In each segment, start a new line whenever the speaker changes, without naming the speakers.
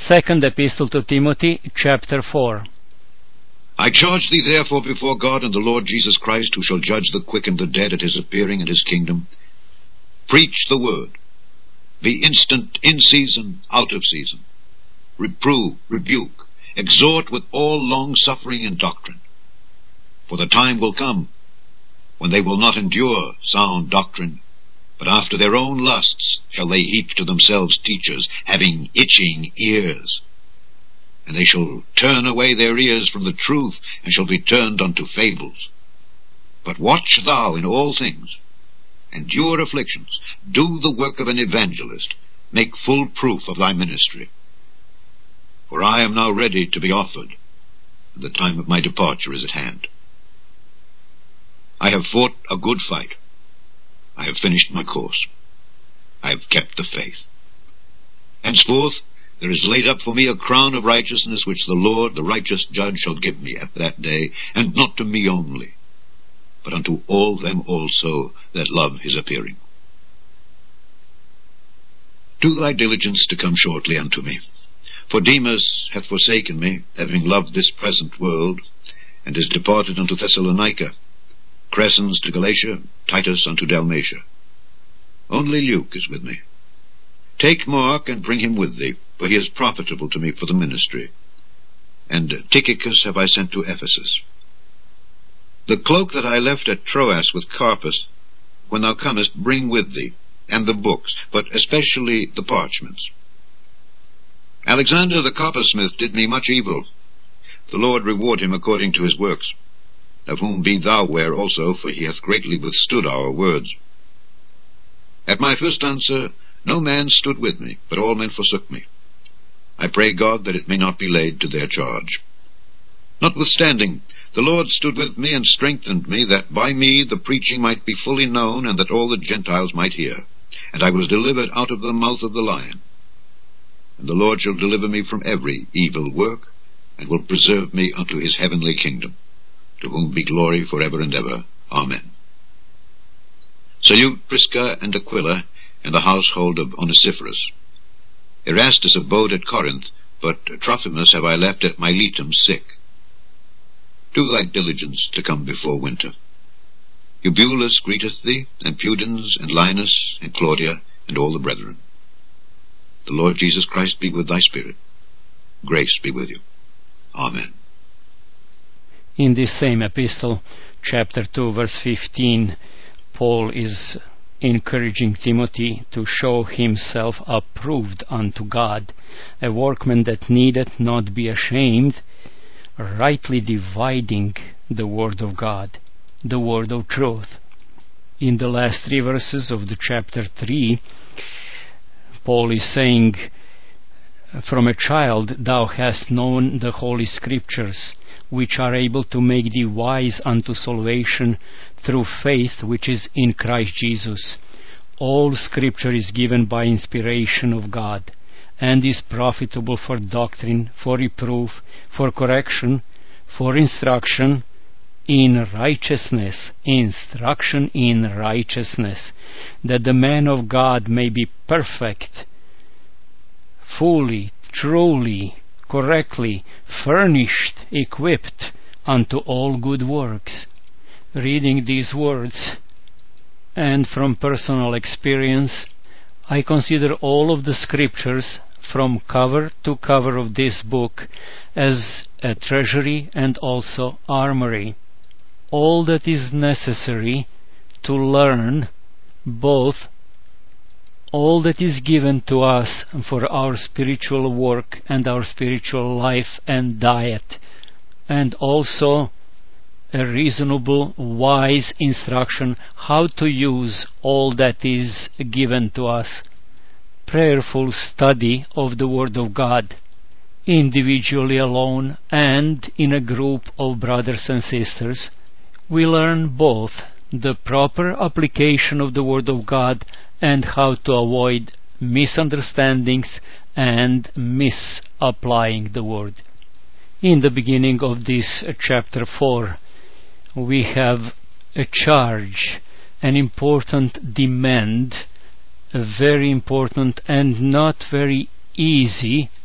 Second Epistle to Timothy, chapter 4.
I charge thee therefore before God and the Lord Jesus Christ, who shall judge the quick and the dead at his appearing in his kingdom. Preach the word. Be instant in season, out of season. Reprove, rebuke, exhort with all long-suffering and doctrine. For the time will come when they will not endure sound doctrine, but after their own lusts shall they heap to themselves teachers, having itching ears. And they shall turn away their ears from the truth, and shall be turned unto fables. But watch thou in all things, endure afflictions, do the work of an evangelist, make full proof of thy ministry. For I am now ready to be offered, and the time of my departure is at hand. I have fought a good fight. I have finished my course. I have kept the faith. Henceforth there is laid up for me a crown of righteousness, which the Lord, the righteous judge, shall give me at that day, and not to me only, but unto all them also that love his appearing. Do thy diligence to come shortly unto me. For Demas hath forsaken me, having loved this present world, and is departed unto Thessalonica. Crescens to Galatia, Titus unto Dalmatia. Only Luke is with me. Take Mark and bring him with thee, for he is profitable to me for the ministry. And Tychicus have I sent to Ephesus. The cloak that I left at Troas with Carpus, when thou comest, bring with thee, and the books, but especially the parchments. Alexander the coppersmith did me much evil. The Lord reward him according to his works, of whom be thou ware also, for he hath greatly withstood our words. At my first answer no man stood with me, but all men forsook me. I pray God that it may not be laid to their charge. Notwithstanding, the Lord stood with me and strengthened me, that by me the preaching might be fully known, and that all the Gentiles might hear. And I was delivered out of the mouth of the lion. And the Lord shall deliver me from every evil work, and will preserve me unto his heavenly kingdom, to whom be glory for ever and ever. Amen. Salute Prisca and Aquila, and the household of Onesiphorus. Erastus abode at Corinth, but Trophimus have I left at Miletum sick. Do thy diligence to come before winter. Eubulus greeteth thee, and Pudens, and Linus, and Claudia, and all the brethren. The Lord Jesus Christ be with thy spirit. Grace be with you. Amen.
In this same epistle, chapter 2, verse 15, Paul is encouraging Timothy to show himself approved unto God, a workman that needeth not be ashamed, rightly dividing the word of God, the word of truth. In the last 3 verses of the chapter 3, Paul is saying, From a child thou hast known the holy scriptures, which are able to make thee wise unto salvation through faith which is in Christ Jesus. All scripture is given by inspiration of God, and is profitable for doctrine, for reproof, for correction, for instruction in righteousness, instruction in righteousness, that the man of God may be perfect, fully, truly, correctly furnished, equipped unto all good works. Reading these words, and from personal experience, I consider all of the scriptures from cover to cover of this book as a treasury and also armory. All that is necessary to learn, both all that is given to us for our spiritual work and our spiritual life and diet, and also a reasonable, wise instruction how to use all that is given to us. Prayerful study of the Word of God, individually alone and in a group of brothers and sisters, we learn both the proper application of the Word of God and how to avoid misunderstandings and misapplying the Word. In the beginning of this chapter 4, we have a charge, an important demand, a very important and not very easy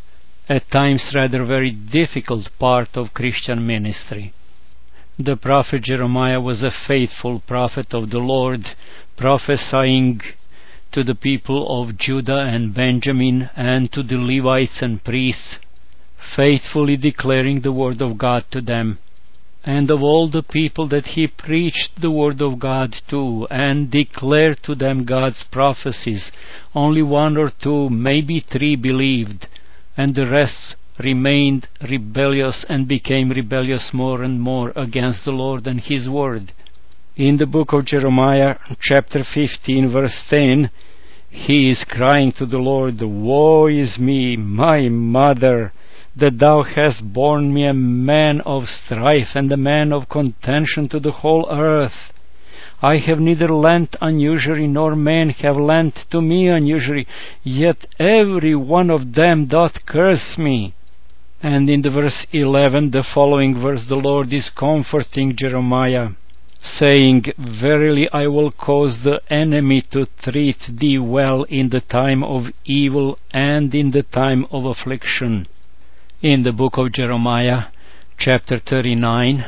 at times rather very difficult part of Christian ministry. The prophet Jeremiah was a faithful prophet of the Lord, prophesying to the people of Judah and Benjamin and to the Levites and priests, faithfully declaring the word of God to them. And of all the people that he preached the word of God to and declared to them God's prophecies, only 1 or 2, maybe 3 believed, and the rest remained rebellious and became rebellious more and more against the Lord and His word. In the book of Jeremiah, chapter 15, verse 10, he is crying to the Lord, "Woe is me, my mother, that thou hast borne me a man of strife and a man of contention to the whole earth. I have neither lent unusury, nor men have lent to me unusury, yet every one of them doth curse me." And in the verse 11, the following verse, the Lord is comforting Jeremiah, saying, "Verily I will cause the enemy to treat thee well in the time of evil and in the time of affliction." In the book of Jeremiah, chapter 39,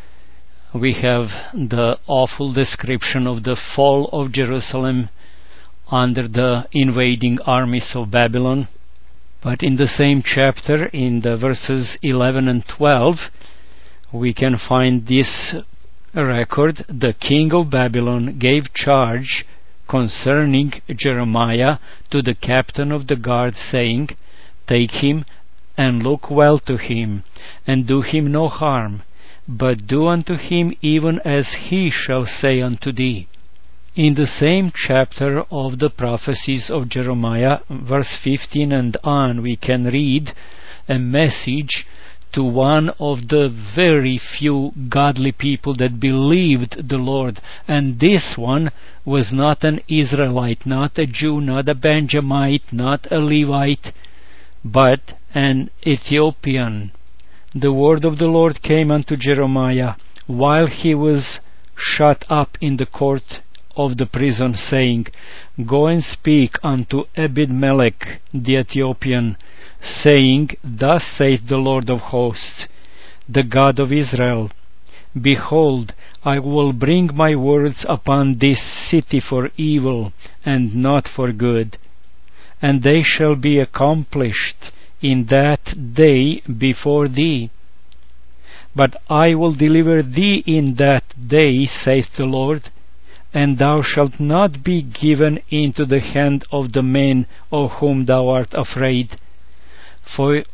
we have the awful description of the fall of Jerusalem under the invading armies of Babylon. But in the same chapter, in the verses 11 and 12, we can find this record. The king of Babylon gave charge concerning Jeremiah to the captain of the guard, saying, "Take him and look well to him, and do him no harm, but do unto him even as he shall say unto thee." In the same chapter of the prophecies of Jeremiah, verse 15 and on, we can read a message to one of the very few godly people that believed the Lord. And this one was not an Israelite, not a Jew, not a Benjamite, not a Levite, but an Ethiopian. The word of the Lord came unto Jeremiah while he was shut up in the court of the prison, saying, "Go and speak unto Ebed-melech the Ethiopian, saying, Thus saith the Lord of hosts, the God of Israel, Behold, I will bring my words upon this city for evil, and not for good. And they shall be accomplished in that day before thee. But I will deliver thee in that day, saith the Lord, and thou shalt not be given into the hand of the men of whom thou art afraid. For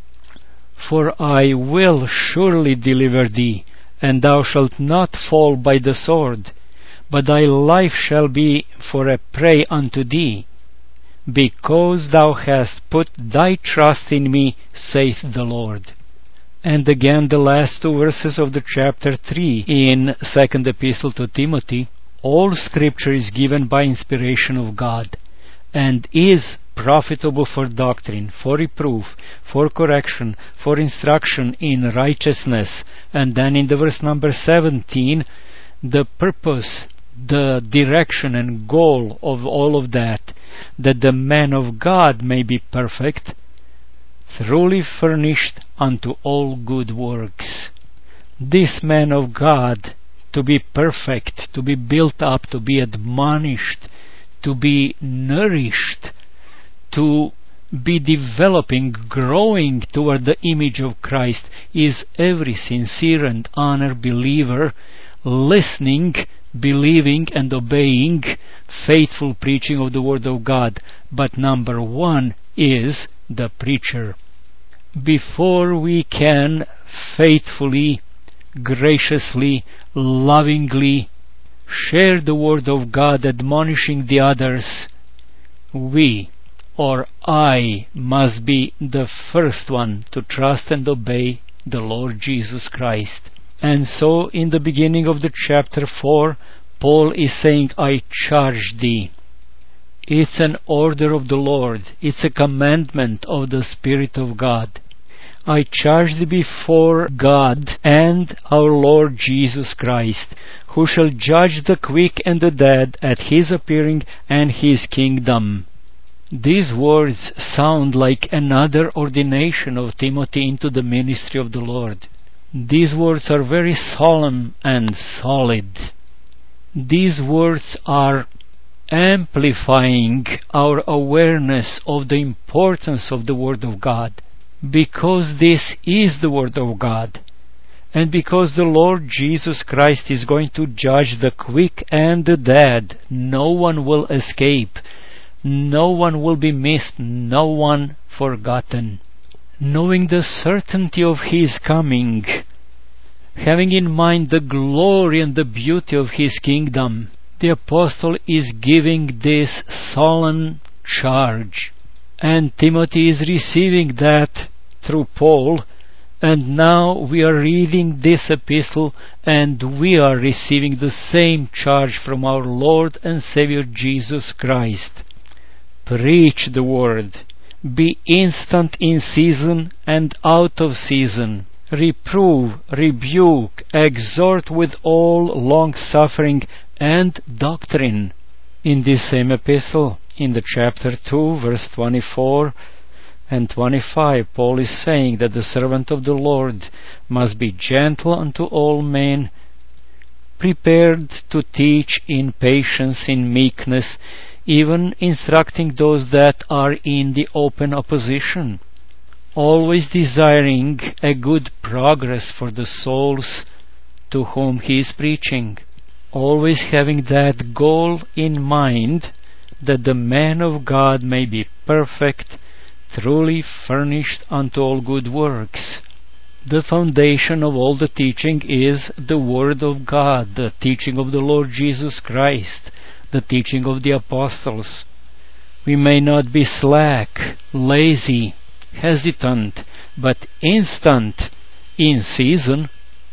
I will surely deliver thee, and thou shalt not fall by the sword, but thy life shall be for a prey unto thee, because thou hast put thy trust in me, saith the Lord." And again the last 2 verses of the chapter 3 in 2nd Epistle to Timothy, "All Scripture is given by inspiration of God, and is profitable for doctrine, for reproof, for correction, for instruction in righteousness." And then in the verse number 17, the purpose, the direction and goal of all of that the man of God may be perfect, truly furnished unto all good works. This man of God, to be perfect, to be built up, to be admonished, to be nourished, to be developing, growing toward the image of Christ, is every sincere and honored believer listening, believing and obeying faithful preaching of the Word of God. But number 1 is the preacher. Before we can faithfully, graciously, lovingly share the Word of God, admonishing the others, we, or I, must be the first one to trust and obey the Lord Jesus Christ. And so in the beginning of the chapter 4, Paul is saying, "I charge thee." It's an order of the Lord. It's a commandment of the Spirit of God. "I charge thee before God and our Lord Jesus Christ, who shall judge the quick and the dead at His appearing and His kingdom." These words sound like another ordination of Timothy into the ministry of the Lord. These words are very solemn and solid. These words are amplifying our awareness of the importance of the Word of God, because this is the Word of God, and because the Lord Jesus Christ is going to judge the quick and the dead. No one will escape. No one will be missed. No one forgotten. Knowing the certainty of His coming, having in mind the glory and the beauty of His kingdom, the apostle is giving this solemn charge. And Timothy is receiving that through Paul, and now we are reading this epistle and we are receiving the same charge from our Lord and Savior Jesus Christ. Preach the word. Be instant in season and out of season. Reprove, rebuke, exhort with all long-suffering and doctrine. In this same epistle, in the chapter 2, verse 24 and 25, Paul is saying that the servant of the Lord must be gentle unto all men, prepared to teach in patience, in meekness, even instructing those that are in the open opposition, always desiring a good progress for the souls to whom he is preaching, always having that goal in mind, that the man of God may be perfect, truly furnished unto all good works. The foundation of all the teaching is the Word of God, the teaching of the Lord Jesus Christ, the teaching of the apostles. We may not be slack, lazy, hesitant, but instant in season,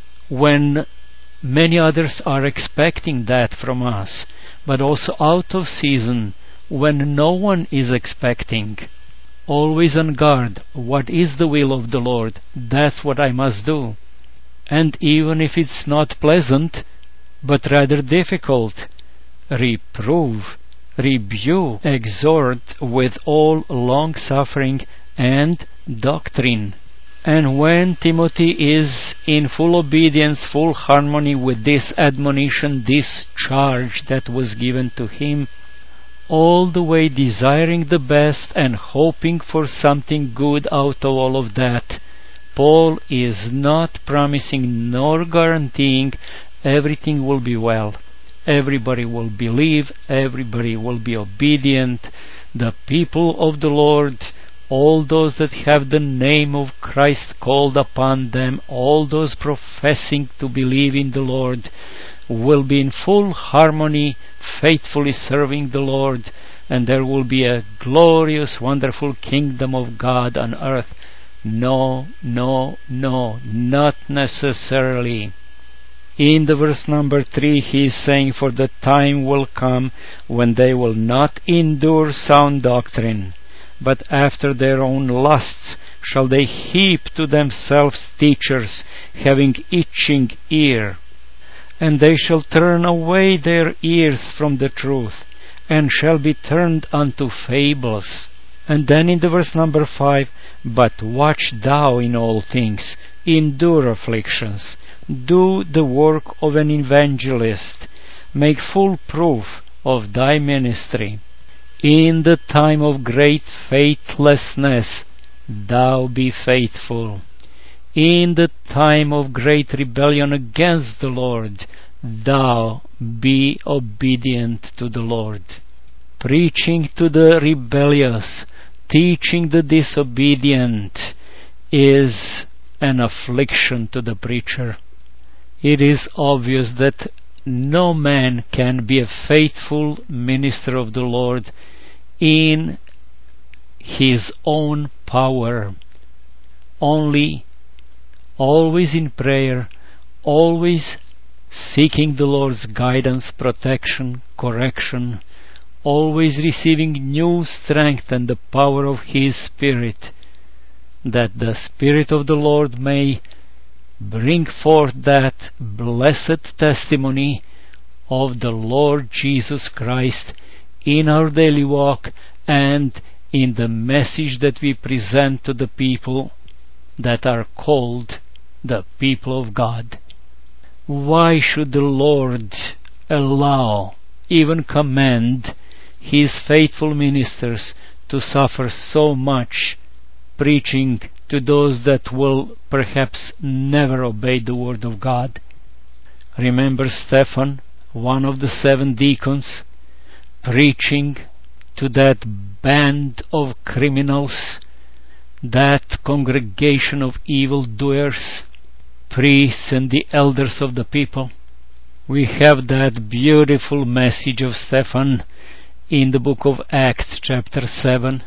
when many others are expecting that from us, but also out of season when no one is expecting. Always on guard. What is the will of the Lord? That's what I must do. And even if it's not pleasant, but rather difficult, reprove, rebuke, exhort with all long-suffering and doctrine. And when Timothy is in full obedience, full harmony with this admonition, this charge that was given to him, all the way desiring the best and hoping for something good out of all of that, Paul is not promising nor guaranteeing everything will be well. Everybody will believe, everybody will be obedient. The people of the Lord, all those that have the name of Christ called upon them, all those professing to believe in the Lord, will be in full harmony, faithfully serving the Lord, and there will be a glorious, wonderful kingdom of God on earth. No, not necessarily. In the verse number 3, he is saying, "For the time will come when they will not endure sound doctrine, but after their own lusts shall they heap to themselves teachers, having itching ear. And they shall turn away their ears from the truth, and shall be turned unto fables." And then in the verse number 5, "But watch thou in all things, endure afflictions, do the work of an evangelist, make full proof of thy ministry. In the time of great faithlessness thou be faithful. In the time of great rebellion against the Lord, thou be obedient to the Lord." Preaching to the rebellious, teaching the disobedient is an affliction to the preacher. It is obvious that no man can be a faithful minister of the Lord in his own power. Only always in prayer, always seeking the Lord's guidance, protection, correction, always receiving new strength and the power of His Spirit, that the Spirit of the Lord may bring forth that blessed testimony of the Lord Jesus Christ in our daily walk and in the message that we present to the people that are called the people of God. Why should the Lord allow, even command, His faithful ministers to suffer so much preaching to those that will perhaps never obey the word of God? Remember Stephen, one of the 7 deacons, preaching to that band of criminals, that congregation of evildoers, priests and the elders of the people. We have that beautiful message of Stephen in the book of Acts chapter 7.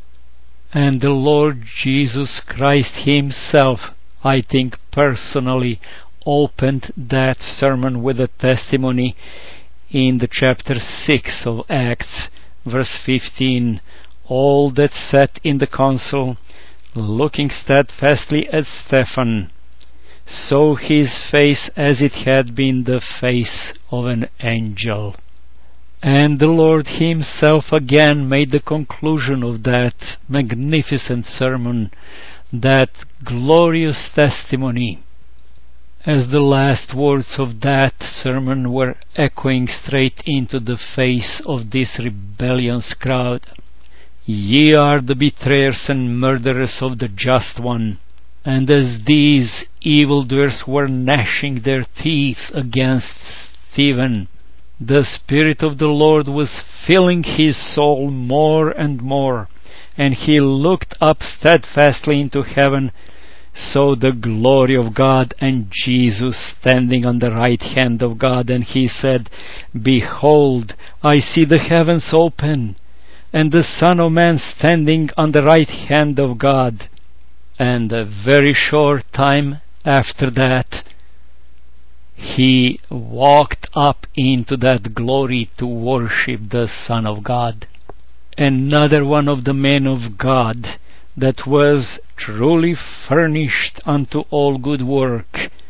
And the Lord Jesus Christ Himself, I think personally, opened that sermon with a testimony in the chapter 6 of Acts, verse 15. All that sat in the council, looking steadfastly at Stephen, saw his face as it had been the face of an angel. And the Lord Himself again made the conclusion of that magnificent sermon, that glorious testimony, as the last words of that sermon were echoing straight into the face of this rebellious crowd. Ye are the betrayers and murderers of the Just One. And as these evildoers were gnashing their teeth against Stephen, the Spirit of the Lord was filling his soul more and more, and he looked up steadfastly into heaven, saw the glory of God and Jesus standing on the right hand of God, and he said, Behold, I see the heavens open, and the Son of Man standing on the right hand of God. And a very short time after that, he walked up into that glory to worship the Son of God. Another one of the men of God that was truly furnished unto all good work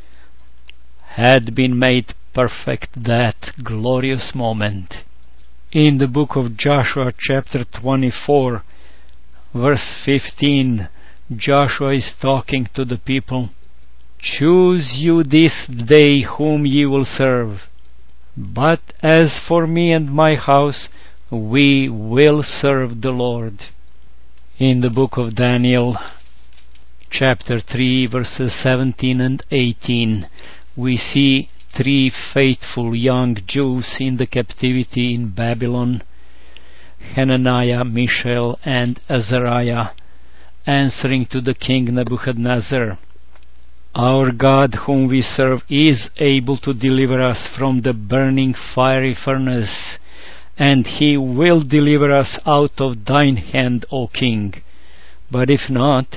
had been made perfect that glorious moment. In the book of Joshua chapter 24, verse 15, Joshua is talking to the people. Choose you this day whom ye will serve. But as for me and my house, we will serve the Lord. In the book of Daniel, chapter 3, verses 17 and 18, we see 3 faithful young Jews in the captivity in Babylon, Hananiah, Mishael, and Azariah, answering to the king Nebuchadnezzar, Our God whom we serve is able to deliver us from the burning fiery furnace, and He will deliver us out of thine hand, O king. But if not,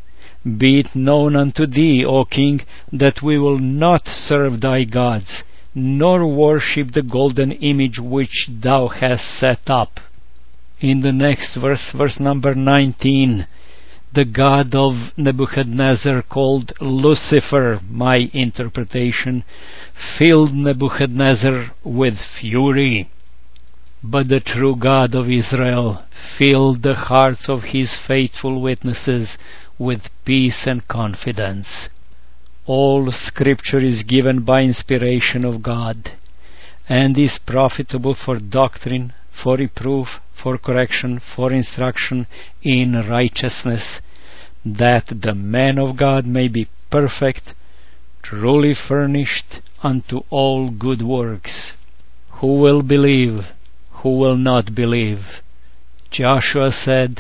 be it known unto thee, O king, that we will not serve thy gods, nor worship the golden image which thou hast set up. In the next verse, verse number 19, the god of Nebuchadnezzar, called Lucifer, my interpretation, filled Nebuchadnezzar with fury. But the true God of Israel filled the hearts of His faithful witnesses with peace and confidence. All Scripture is given by inspiration of God, and is profitable for doctrine, for reproof, for correction, for instruction in righteousness, that the man of God may be perfect, truly furnished unto all good works. Who will believe? Who will not believe? Joshua said,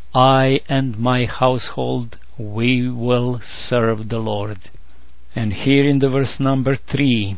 I and my household, we will serve the Lord. And here in the verse number 3,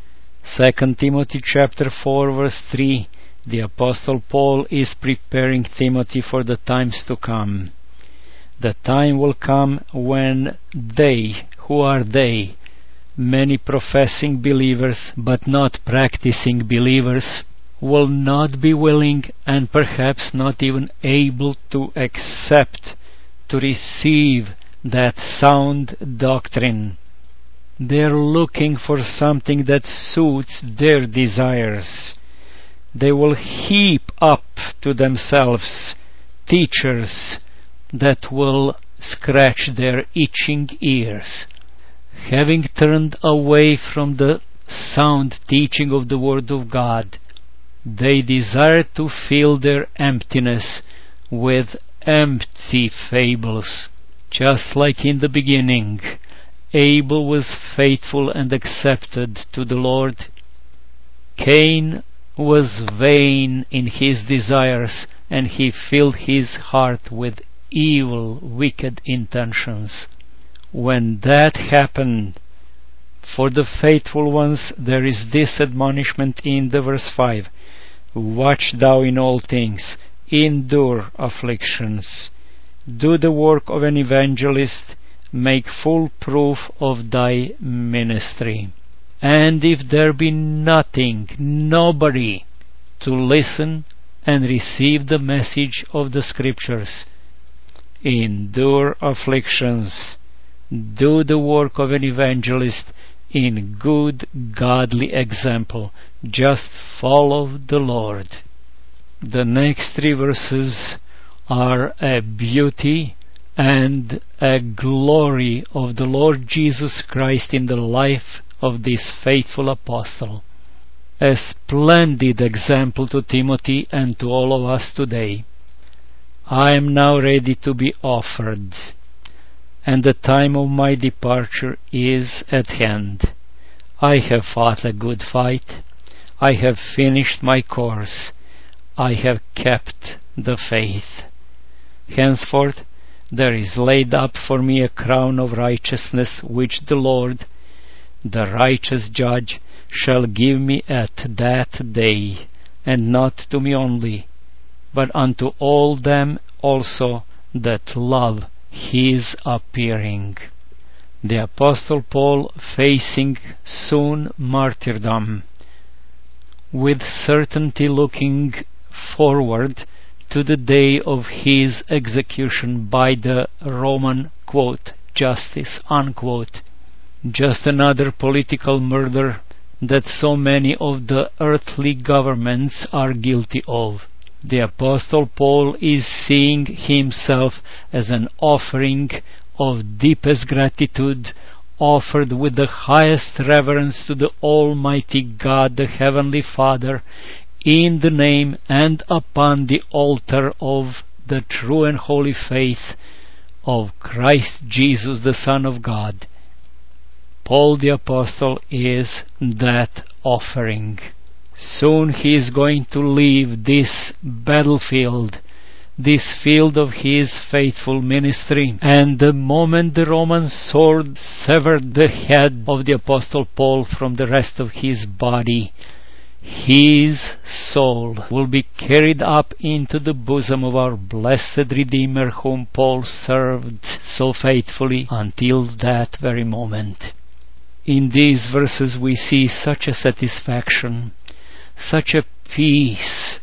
2 Timothy chapter 4, verse 3, the Apostle Paul is preparing Timothy for the times to come. The time will come when they, who are they? Many professing believers, but not practicing believers, will not be willing and perhaps not even able to accept, to receive that sound doctrine. They're looking for something that suits their desires. They will heap up to themselves teachers that will scratch their itching ears. Having turned away from the sound teaching of the Word of God, they desire to fill their emptiness with empty fables. Just like in the beginning, Abel was faithful and accepted to the Lord, Cain was vain in his desires, and he filled his heart with evil, wicked intentions. When that happened, for the faithful ones there is this admonishment in the verse 5: Watch thou in all things, endure afflictions, do the work of an evangelist, make full proof of thy ministry. And if there be nobody to listen and receive the message of the Scriptures, endure afflictions, do the work of an evangelist in good, godly example. Just follow the Lord. The next 3 verses are a beauty and a glory of the Lord Jesus Christ in the life of this faithful apostle. A splendid example to Timothy and to all of us today. I am now ready to be offered, and the time of my departure is at hand. I have fought a good fight. I have finished my course. I have kept the faith. Henceforth there is laid up for me a crown of righteousness, which the Lord, the righteous judge, shall give me at that day, and not to me only, but unto all them also that love his appearing. The Apostle Paul, facing soon martyrdom, with certainty looking forward to the day of his execution by the Roman, quote, justice, unquote. Just another political murder that so many of the earthly governments are guilty of. The Apostle Paul is seeing himself as an offering of deepest gratitude, offered with the highest reverence to the Almighty God, the Heavenly Father, in the name and upon the altar of the true and holy faith of Christ Jesus, the Son of God. Paul the Apostle is that offering. Soon he is going to leave this battlefield, this field of his faithful ministry. And the moment the Roman sword severed the head of the Apostle Paul from the rest of his body, his soul will be carried up into the bosom of our blessed Redeemer, whom Paul served so faithfully until that very moment. In these verses we see such a satisfaction, such a peace,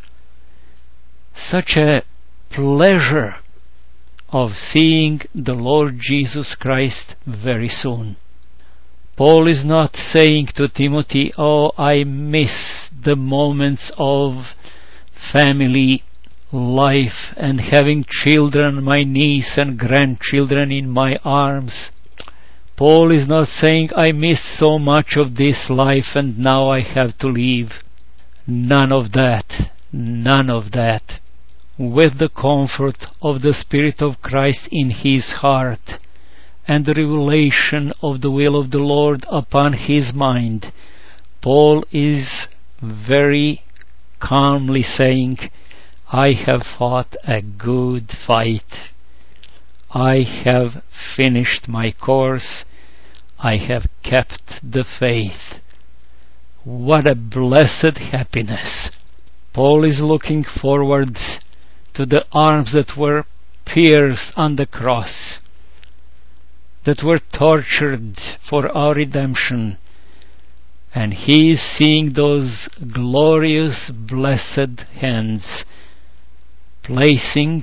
such a pleasure of seeing the Lord Jesus Christ very soon. Paul is not saying to Timothy, "Oh, I miss the moments of family life and having children, my niece and grandchildren in my arms." Paul is not saying, "I missed so much of this life and now I have to leave." None of that. None of that. With the comfort of the Spirit of Christ in his heart and the revelation of the will of the Lord upon his mind, Paul is very calmly saying, "I have fought a good fight. I have finished my course. I have kept the faith." What a blessed happiness! Paul is looking forward to the arms that were pierced on the cross, that were tortured for our redemption, and he is seeing those glorious, blessed hands placing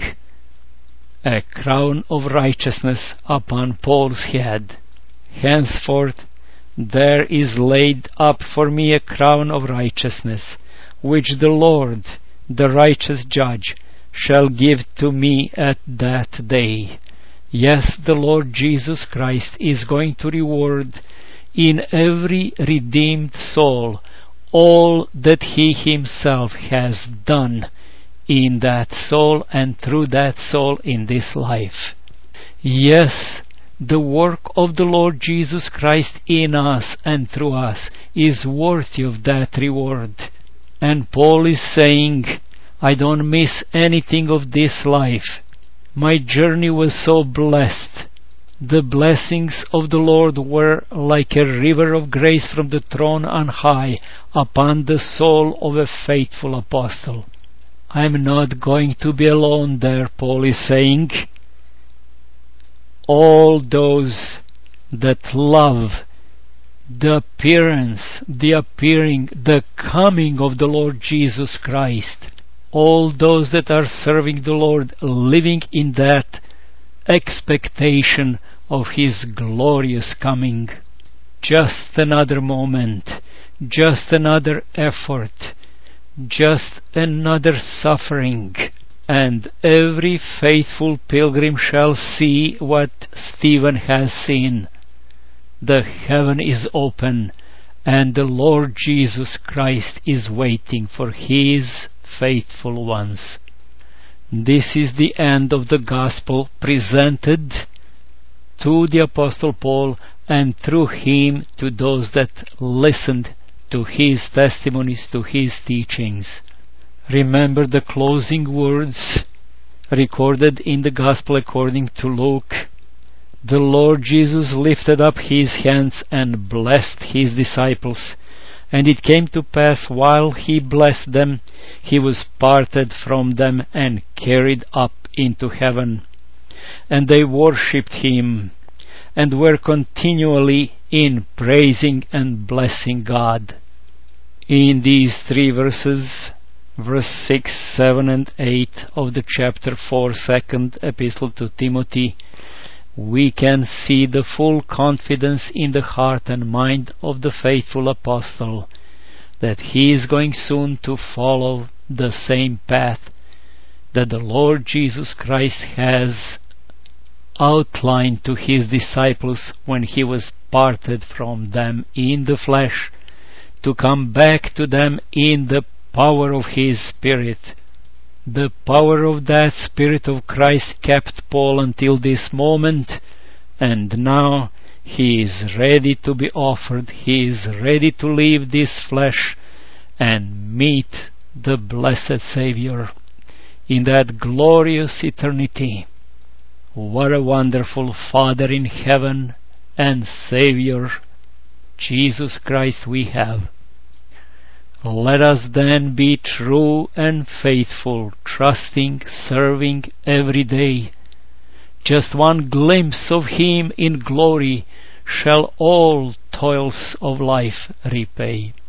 a crown of righteousness upon Paul's head. Henceforth there is laid up for me a crown of righteousness, which the Lord, the righteous judge, shall give to me at that day. Yes, the Lord Jesus Christ is going to reward in every redeemed soul all that He Himself has done in that soul and through that soul in this life. Yes, the work of the Lord Jesus Christ in us and through us is worthy of that reward. And Paul is saying, I don't miss anything of this life. My journey was so blessed. The blessings of the Lord were like a river of grace from the throne on high upon the soul of a faithful apostle. I'm not going to be alone there, Paul is saying. All those that love the appearance, the appearing, the coming of the Lord Jesus Christ, all those that are serving the Lord, living in that expectation of His glorious coming. Just another moment, just another effort, just another suffering, and every faithful pilgrim shall see what Stephen has seen. The heaven is open, and the Lord Jesus Christ is waiting for His faithful ones. This is the end of the gospel presented to the Apostle Paul, and through him to those that listened to his testimonies, to his teachings. Remember the closing words recorded in the Gospel according to Luke. The Lord Jesus lifted up His hands and blessed His disciples. And it came to pass, while He blessed them, He was parted from them and carried up into heaven. And they worshipped Him, and were continually in praising and blessing God. In these 3 verses, verse 6, 7 and 8 of the chapter 4, 2nd Epistle to Timothy, we can see the full confidence in the heart and mind of the faithful apostle that he is going soon to follow the same path that the Lord Jesus Christ has outlined to His disciples when He was parted from them in the flesh, to come back to them in the power of His Spirit. The power of that Spirit of Christ kept Paul until this moment, and now he is ready to be offered. He is ready to leave this flesh and meet the blessed Savior in that glorious eternity. What a wonderful Father in heaven and Savior, Jesus Christ, we have. Let us then be true and faithful, trusting, serving every day. Just one glimpse of Him in glory shall all toils of life repay.